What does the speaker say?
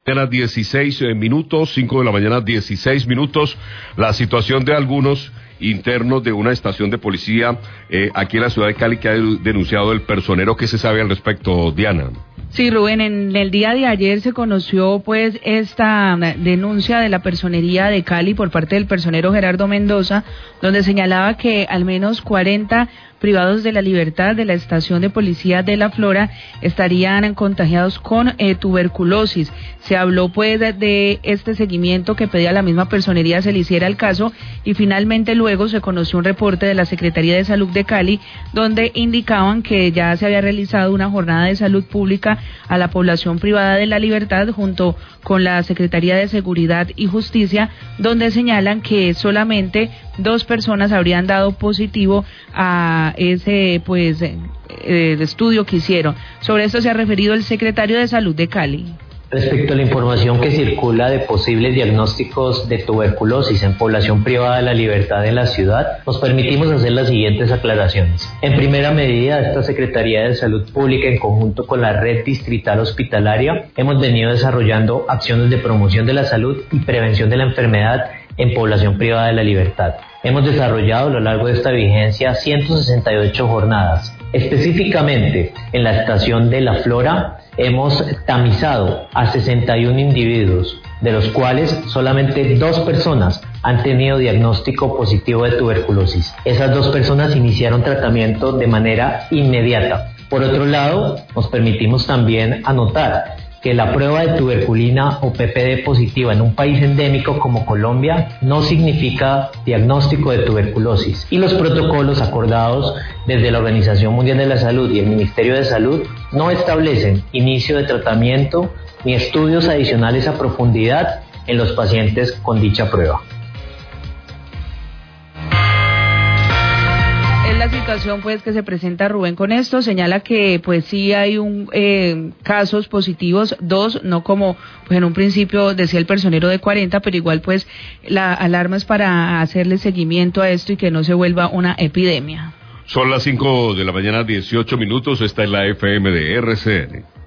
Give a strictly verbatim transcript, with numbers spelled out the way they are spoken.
Mañana dieciséis minutos, cinco de la mañana dieciséis minutos, la situación de algunos internos de una estación de policía eh, aquí en la ciudad de Cali que ha denunciado el personero. ¿Qué se sabe al respecto, Diana? Sí, Rubén, en el día de ayer se conoció pues esta denuncia de la personería de Cali por parte del personero Gerardo Mendoza, donde señalaba que al menos cuarenta privados de la libertad de la estación de policía de La Flora estarían contagiados con eh, tuberculosis. Se habló pues de, de este seguimiento que pedía la misma personería se le hiciera el caso, y finalmente luego se conoció un reporte de la Secretaría de Salud de Cali donde indicaban que ya se había realizado una jornada de salud pública a la población privada de la libertad junto con la Secretaría de Seguridad y Justicia, donde señalan que solamente dos personas habrían dado positivo a ese pues eh, estudio que hicieron. Sobre esto se ha referido el secretario de Salud de Cali. Respecto a la información que circula de posibles diagnósticos de tuberculosis en población privada de la libertad en la ciudad, nos permitimos hacer las siguientes aclaraciones. En primera medida, esta Secretaría de Salud Pública, en conjunto con la Red Distrital Hospitalaria, hemos venido desarrollando acciones de promoción de la salud y prevención de la enfermedad en población privada de la libertad. Hemos desarrollado a lo largo de esta vigencia ciento sesenta y ocho jornadas. Específicamente, en la estación de La Flora, hemos tamizado a sesenta y uno individuos, de los cuales solamente dos personas han tenido diagnóstico positivo de tuberculosis. Esas dos personas iniciaron tratamiento de manera inmediata. Por otro lado, nos permitimos también anotar que la prueba de tuberculina o P P D positiva en un país endémico como Colombia no significa diagnóstico de tuberculosis, y los protocolos acordados desde la Organización Mundial de la Salud y el Ministerio de Salud no establecen inicio de tratamiento ni estudios adicionales a profundidad en los pacientes con dicha prueba. La situación pues que se presenta, Rubén, con esto señala que pues sí hay un eh, casos positivos, dos, no como pues en un principio decía el personero de cuarenta, pero igual pues la alarma es para hacerle seguimiento a esto y que no se vuelva una epidemia. Son las cinco de la mañana dieciocho minutos, esta es la F M de R C N.